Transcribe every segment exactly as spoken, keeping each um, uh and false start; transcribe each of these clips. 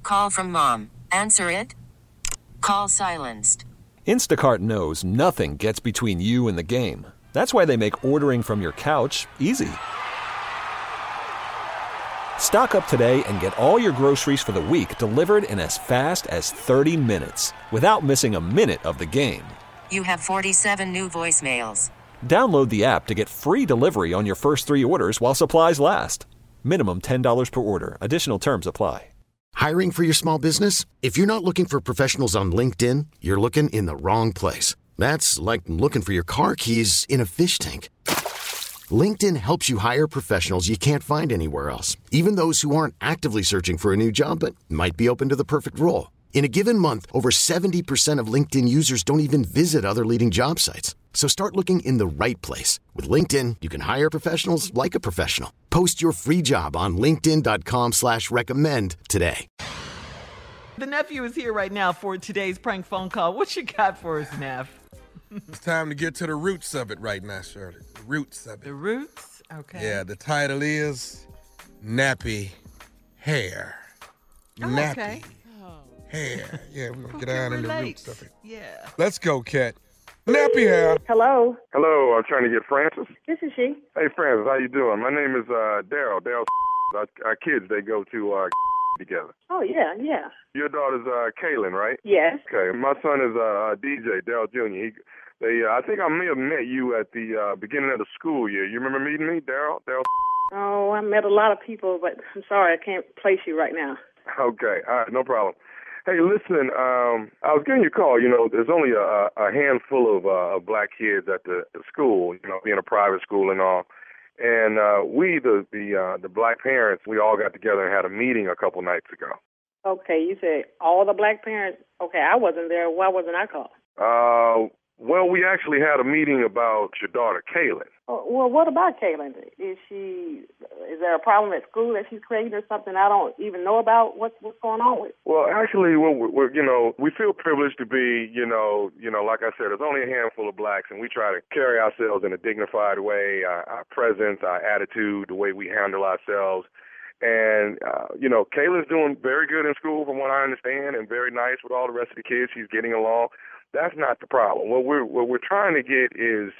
Call from mom. Answer it. Call silenced. Instacart knows nothing gets between you and the game. That's why they make ordering from your couch easy. Stock up today and get all your groceries for the week delivered in as fast as thirty minutes without missing a minute of the game. You have forty-seven new voicemails. Download the app to get free delivery on your first three orders while supplies last. Minimum ten dollars per order. Additional terms apply. Hiring for your small business? If you're not looking for professionals on LinkedIn, you're looking in the wrong place. That's like looking for your car keys in a fish tank. LinkedIn helps you hire professionals you can't find anywhere else, even those who aren't actively searching for a new job but might be open to the perfect role. In a given month, over seventy percent of LinkedIn users don't even visit other leading job sites. So start looking in the right place. With LinkedIn, you can hire professionals like a professional. Post your free job on linkedin.com slash recommend today. The nephew is here right now for today's prank phone call. What you got for us, Neff? It's time to get to the roots of it right now, Shirley. The roots of it. The roots? Okay. Yeah, the title is Nappy Hair. Oh, Nappy okay. Hair. Yeah, we're going to Who get can down in the relate? roots of it. Yeah. Let's go, Cat. Nappy Hair. Hello. Hello, I'm trying to get Francis. This is she. Hey, Francis, how you doing? My name is uh, Daryl. Daryl. Our, our kids, they go to uh, together. Oh, yeah, yeah. Your daughter's uh, Kaylin, right? Yes. Okay. My son is uh, D J, Daryl Junior He, they, uh, I think I may have met you at the uh, beginning of the school year. You remember meeting me, Daryl? Daryl. Oh, I met a lot of people, but I'm sorry, I can't place you right now. Okay. All right, no problem. Hey, listen, um, I was giving you a call. You know, there's only a, a handful of uh, black kids at the, the school, you know, being a private school and all. And uh, we, the the uh, the black parents, we all got together and had a meeting a couple nights ago. Okay, you said all the black parents. Okay, I wasn't there. Why wasn't I called? Uh, well, we actually had a meeting about your daughter, Kaylin. Oh, well, what about Kaylin? Is she? Is there a problem at school that she's creating or something I don't even know about? What's what's going on with? Well, actually, we're, we're you know we feel privileged to be you know you know like I said, there's only a handful of blacks, and we try to carry ourselves in a dignified way. Our, our presence, our attitude, the way we handle ourselves. And, uh, you know, Kayla's doing very good in school from what I understand and very nice with all the rest of the kids. She's getting along. That's not the problem. What we're, what we're trying to get is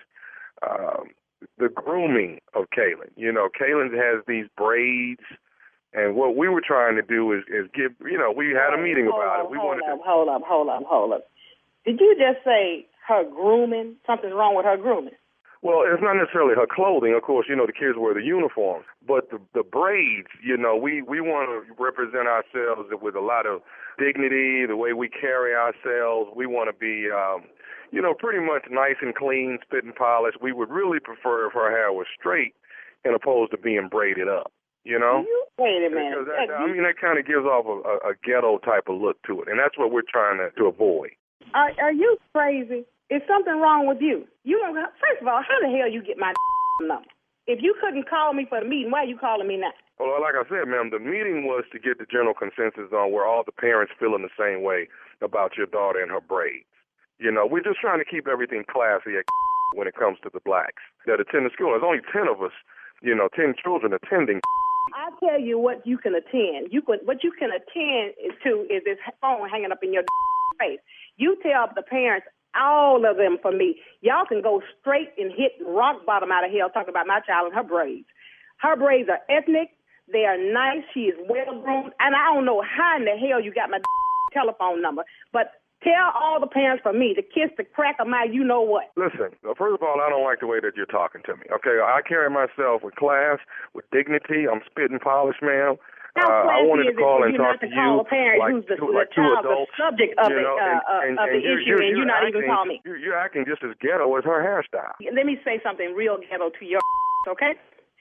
um, the grooming of Kaylin. You know, Kaylin has these braids, and what we were trying to do is, is give, you know, we had a meeting hold about up, it. We hold wanted up, to. Hold up, hold up, hold up. Did you just say her grooming? Something's wrong with her grooming? Well, it's not necessarily her clothing. Of course, you know, the kids wear the uniforms. But the, the braids, you know, we, we want to represent ourselves with a lot of dignity, the way we carry ourselves. We want to be, um, you know, pretty much nice and clean, spit and polished. We would really prefer if her hair was straight and opposed to being braided up, you know? You, wait a minute. That, that, I mean, that kind of gives off a, a, a ghetto type of look to it, and that's what we're trying to, to avoid. Are, are you crazy? Is something wrong with you? You don't. First of all, how the hell you get my number? If you couldn't call me for the meeting, why are you calling me now? Well, like I said, ma'am, the meeting was to get the general consensus on where all the parents feeling the same way about your daughter and her braids. You know, we're just trying to keep everything classy at when it comes to the blacks that attend the school. There's only ten of us, you know, ten children attending. I tell you what you can attend. You can what you can attend to is this phone hanging up in your face. You tell the parents. All of them for me. Y'all can go straight and hit rock bottom out of hell talking about my child and her braids. Her braids are ethnic. They are nice. She is well-groomed. And I don't know how in the hell you got my telephone number. But tell all the parents for me to kiss the crack of my you-know-what. Listen, first of all, I don't like the way that you're talking to me. Okay, I carry myself with class, with dignity. I'm spit and polished, ma'am. How uh, I wanted to call and you talk not to to call you a parent like who's the, two, the like two child, adults, the subject of, you know, the, uh, and, uh, of and, the and issue, you're, and you're, you're not acting, even calling me. You're, you're acting just as ghetto as her hairstyle. Let me say something real ghetto to your okay?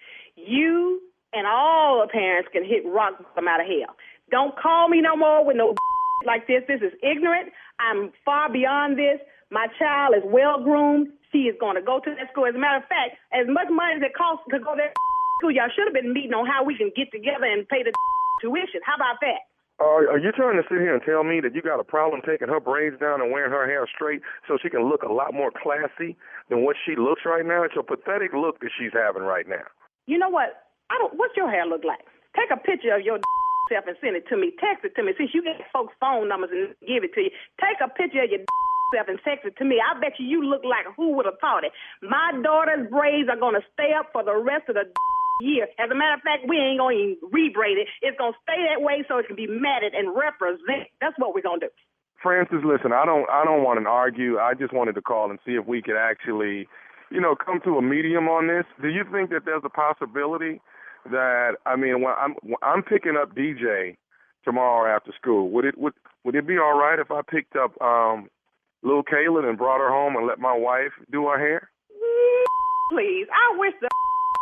You and all the parents can hit rock bottom out of hell. Don't call me no more with no like this. This is ignorant. I'm far beyond this. My child is well-groomed. She is going to go to that school. As a matter of fact, as much money as it costs to go to that school, y'all should have been meeting on how we can get together and pay the tuition. How about that? Uh, are you trying to sit here and tell me that you got a problem taking her braids down and wearing her hair straight so she can look a lot more classy than what she looks right now? It's a pathetic look that she's having right now. You know what? I don't. What's your hair look like? Take a picture of your self and send it to me. Text it to me. Since you get folks' phone numbers and give it to you, take a picture of your self and text it to me. I bet you you look like who would have thought it. My daughter's braids are going to stay up for the rest of the year. As a matter of fact, we ain't going to even rebraid it. It's going to stay that way so it can be matted and represent. That's what we're going to do. Francis, listen, I don't I don't want to argue. I just wanted to call and see if we could actually, you know, come to a medium on this. Do you think that there's a possibility that, I mean, when I'm I'm picking up D J tomorrow after school. Would it would would it be all right if I picked up um, little Kayla and brought her home and let my wife do her hair? Please, I wish the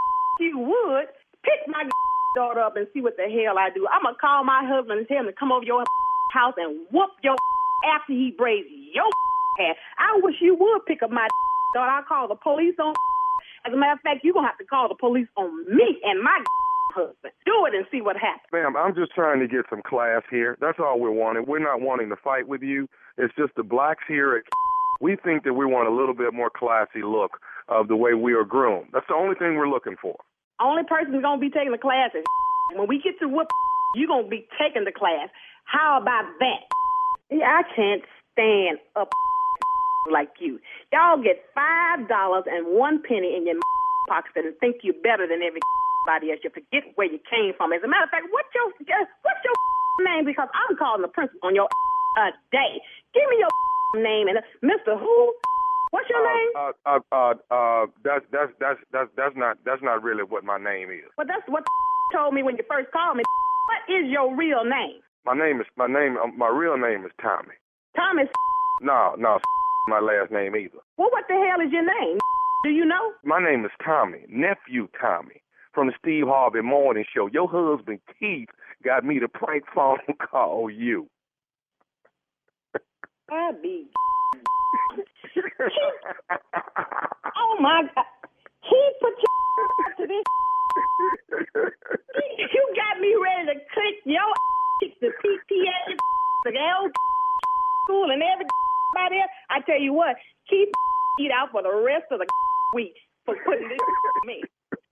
you would pick my daughter up and see what the hell I do. I'm gonna call my husband and tell him to come over your house and whoop your after he braids your hair. I wish you would pick up my daughter. I'll call the police on. As a matter of fact, you're going to have to call the police on me and my husband. Do it and see what happens. Ma'am, I'm just trying to get some class here. That's all we're wanting. We're not wanting to fight with you. It's just the blacks here at we think that we want a little bit more classy look of the way we are groomed. That's the only thing we're looking for. Only person who's going to be taking the class is when we get to whoop, you're going to be taking the class. How about that? I can't stand up like you. Y'all get five dollars and one penny in your pocket and think you're better than everybody else. You forget where you came from. As a matter of fact, what's your what's your name? Because I'm calling the principal on your uh, day. Give me your name and uh, Mister Who? What's your uh, name? Uh, uh, uh, uh, that's that's that's that's that's not that's not really what my name is. Well, that's what told me when you first called me. What is your real name? My name is my name. Uh, my real name is Tommy. Thomas. No, no, my last name either. Well, what the hell is your name? Do you know? My name is Tommy, nephew Tommy, from the Steve Harvey Morning Show. Your husband Keith got me to prank phone call you. I be. Oh my God! Keith put your to this. You got me ready to click your the P T A, the L school, and everybody else. I tell you what, keep eat out for the rest of the week for putting this on me.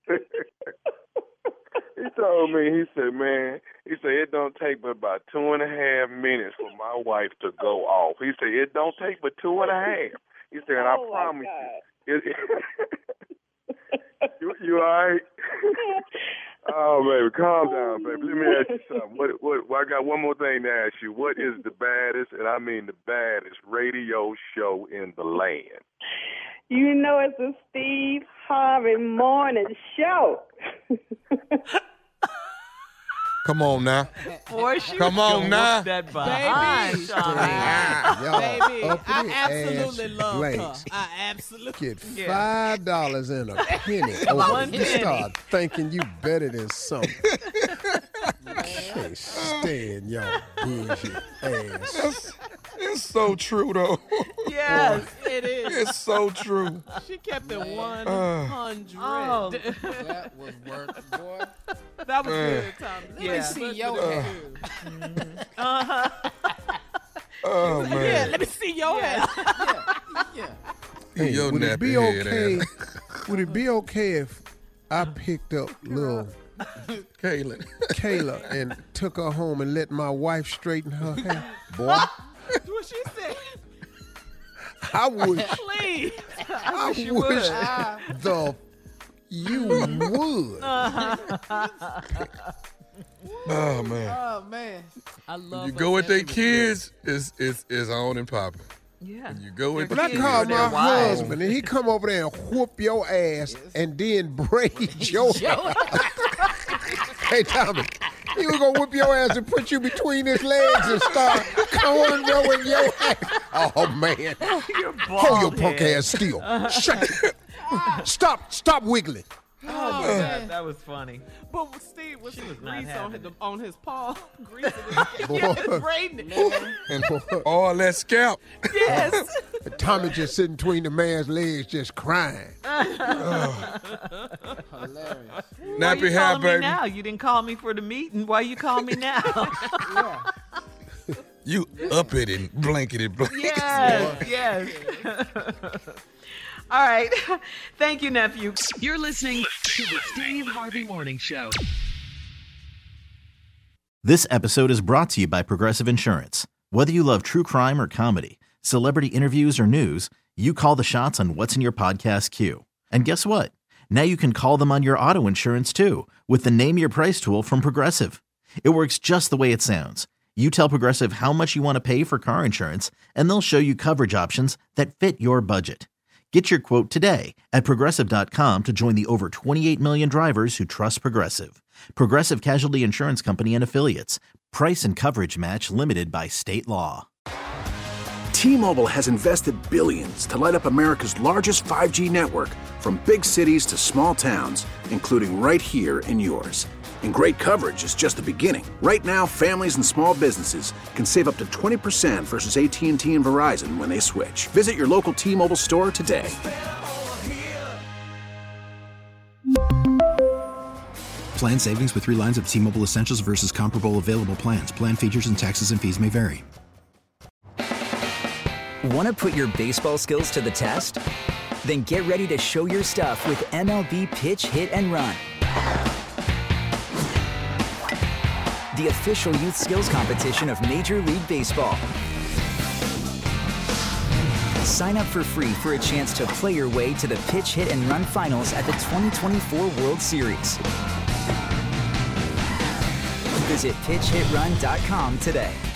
He told me, he said, man, he said, it don't take but about two and a half minutes for my wife to go off. He said, it don't take but two and a half. He said, and oh I promise God. you. It, you, you all right? Oh, baby, calm down, baby. Let me ask you something. What, what, well, I got one more thing to ask you. What is the baddest, and I mean the baddest, radio show in the land? You know it's the Steve Harvey Morning Show. Come on now. Boy, she Come was on gonna now. whoop that behind, Baby. Shawnee. Y'all Baby, uppity I absolutely ass love blades. her. I absolutely. Get Yeah. five dollars and a penny. One Over. You penny. start thinking you better than something. Can't stand y'all bougie ass. It's so true, though. Yes. It is. It's so true. She kept it one Uh. hundred. Oh. That was worth, boy. That was Man. good, Tommy. Let Yeah. me See see your your hair. Uh-huh. Oh, Yeah, man. let me see your hair. Yeah. Hey, Your would it be nappy head okay? ass. Would it be okay if I picked up little Kaylin. Kayla and took her home and let my wife straighten her hair? Boy, That's what she said. I wish, Please. I wish you wish would. the you would. Oh, man. Oh, man. I love You her go with their sexy kids, it's, it's, it's on and popping. Yeah. You go with Your But I kids call or their my wives. husband and he come over there and whoop your ass and then braid your hair. Hey, Tommy, he was gonna whip your ass and put you between his legs and start cornrowing your hair. Oh, man. Your Hold your bald punk head. ass still. Shut it. Stop, stop wiggling. Oh, my God, that was funny. But Steve was some was not grease on having his, it. on his paw. Grease in Boy. his yeah, braiding it. And all that scalp. Yes. Tommy just sitting between the man's legs just crying. Hilarious. Why Nappy you hair, calling me baby. now? You didn't call me for the meeting. Why you call me now? Yeah. You up it and blanketed blanket. yes, yes. All right. Thank you, nephew. You're listening to the Steve Harvey Morning Show. This episode is brought to you by Progressive Insurance. Whether you love true crime or comedy, celebrity interviews or news, you call the shots on what's in your podcast queue. And guess what? Now you can call them on your auto insurance too with the Name Your Price tool from Progressive. It works just the way it sounds. You tell Progressive how much you want to pay for car insurance, and they'll show you coverage options that fit your budget. Get your quote today at Progressive dot com to join the over twenty-eight million drivers who trust Progressive. Progressive Casualty Insurance Company and Affiliates. Price and coverage match limited by state law. T-Mobile has invested billions to light up America's largest five G network, from big cities to small towns, including right here in yours. And great coverage is just the beginning. Right now, families and small businesses can save up to twenty percent versus A T and T and Verizon when they switch. Visit your local T-Mobile store today. Plan savings with three lines of T-Mobile Essentials versus comparable available plans. Plan features and taxes and fees may vary. Want to put your baseball skills to the test? Then get ready to show your stuff with M L B Pitch, Hit, and Run. The official youth skills competition of Major League Baseball. Sign up for free for a chance to play your way to the Pitch, Hit, and Run finals at the twenty twenty-four World Series. Visit pitch hit run dot com today.